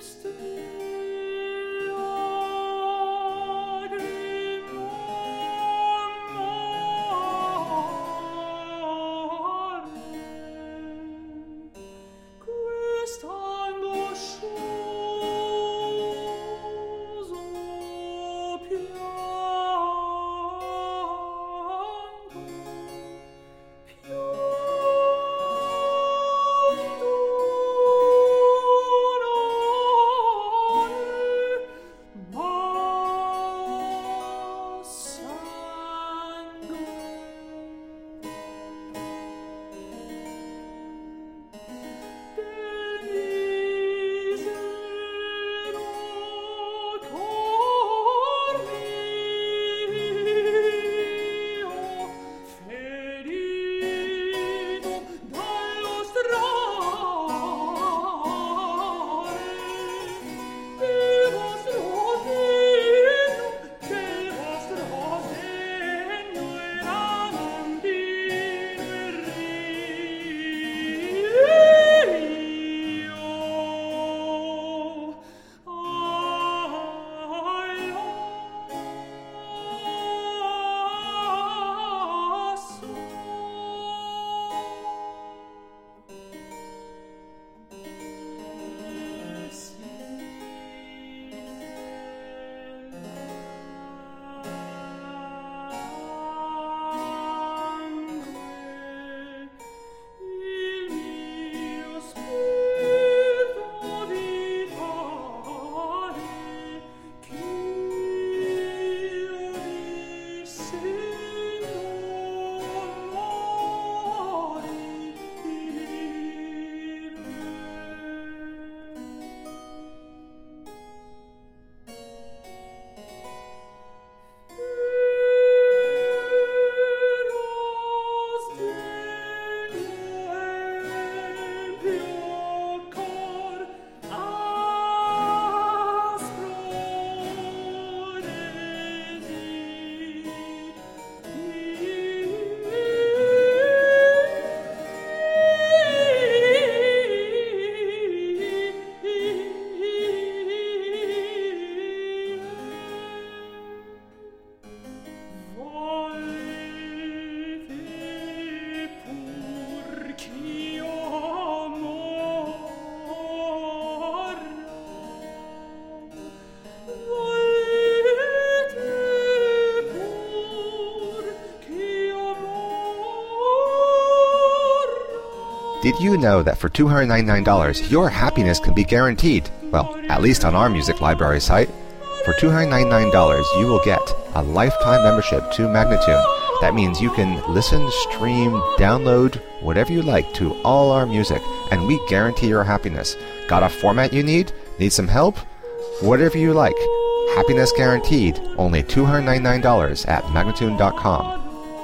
Did you know that for $299, your happiness can be guaranteed? Well, at least on our music library site. For $299, you will get a lifetime membership to Magnatune. That means you can listen, stream, download, whatever you like to all our music, and we guarantee your happiness. Got a format you need? Need some help? Whatever you like. Happiness guaranteed. Only $299 at Magnatune.com.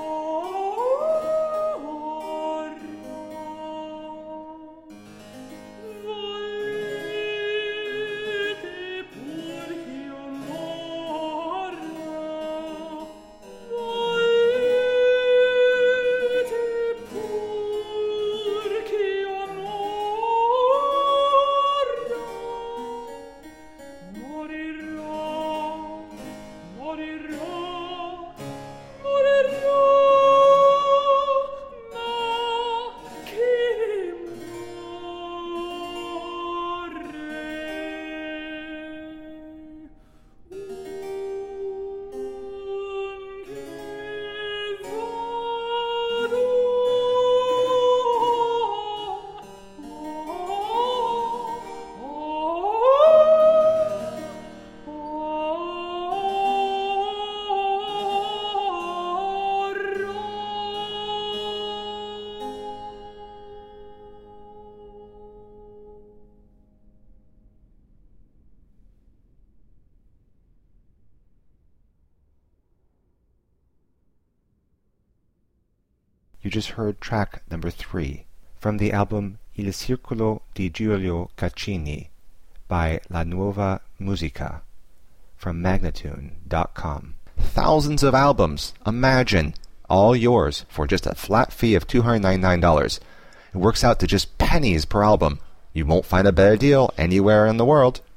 You just heard track number 3 from the album Il Circolo di Giulio Caccini by La Nuova Musica from Magnatune.com. Thousands of albums, imagine, all yours for just a flat fee of $299. It works out to just pennies per album. You won't find a better deal anywhere in the world.